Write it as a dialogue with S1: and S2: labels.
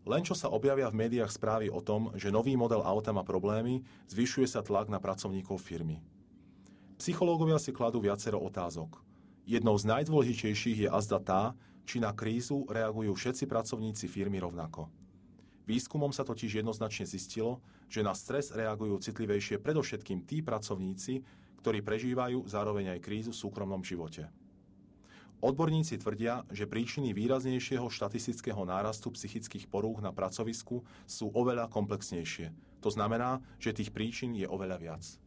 S1: Len čo sa objavia v médiách správy o tom, že nový model auta má problémy, zvyšuje sa tlak na pracovníkov firmy. Psychológovia si kladú viacero otázok. Jednou z najdôležitejších je azda tá, či na krízu reagujú všetci pracovníci firmy rovnako. Výskumom sa totiž jednoznačne zistilo, že na stres reagujú citlivejšie predovšetkým tí pracovníci, ktorí prežívajú zároveň aj krízu v súkromnom živote. Odborníci tvrdia, že príčiny výraznejšieho štatistického nárastu psychických porúch na pracovisku sú oveľa komplexnejšie. To znamená, že tých príčin je oveľa viac.